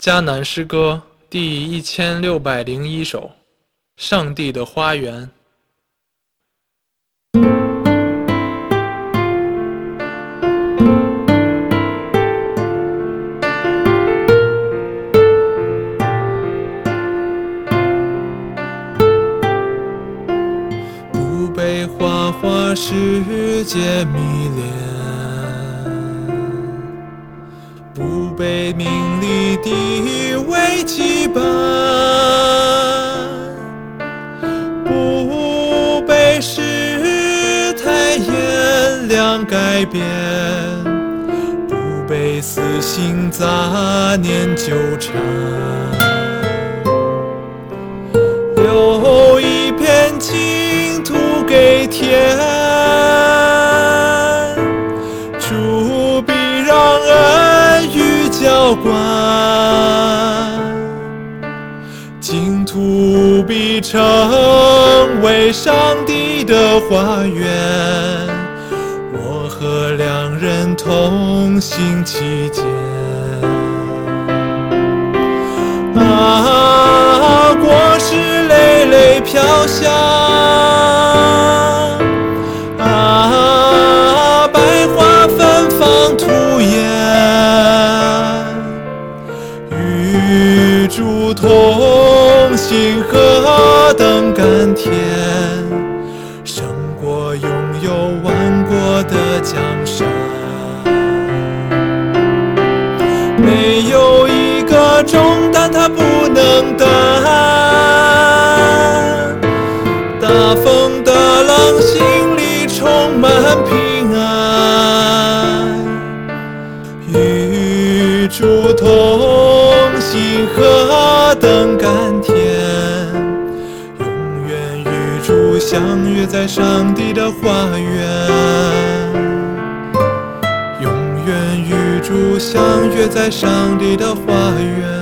迦南诗歌第1601首，上帝的花园。不被花花世界迷恋，不被名利地位羁绊，不被世态炎凉改变，不被私心杂念纠缠，留一片净土给天，主必让恩雨浇灌，净土必成为上帝的花园，我和良人同行其间。果实累累飘香，百花芬芳吐艳，与主同行何等甘甜，胜过拥有万国的江山。没有一个重担他不能担，大风的浪心里充满平安，与主同行何等甘甜，永远与主相约在上帝的花园，永远与主相约在上帝的花园。